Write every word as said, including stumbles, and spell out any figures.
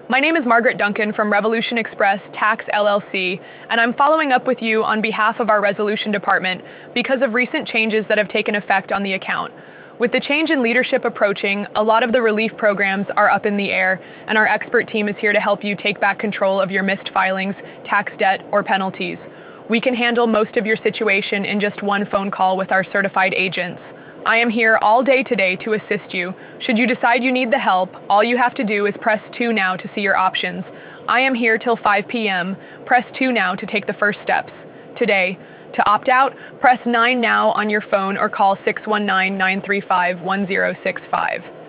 My name is Margaret Duncan from Revolution Express Tax L L C, and I'm following up with you on behalf of our resolution department because of recent changes that have taken effect on the account. With the change in leadership approaching, a lot of the relief programs are up in the air, and our expert team is here to help you take back control of your missed filings, tax debt, or penalties. We can handle most of your situation in just one phone call with our certified agents. I am here all day today to assist you. Should you decide you need the help, all you have to do is press two now to see your options. I am here till five p m Press two now to take the first steps. Today, to opt out, press nine now on your phone or call six one nine, nine three five, one zero six five.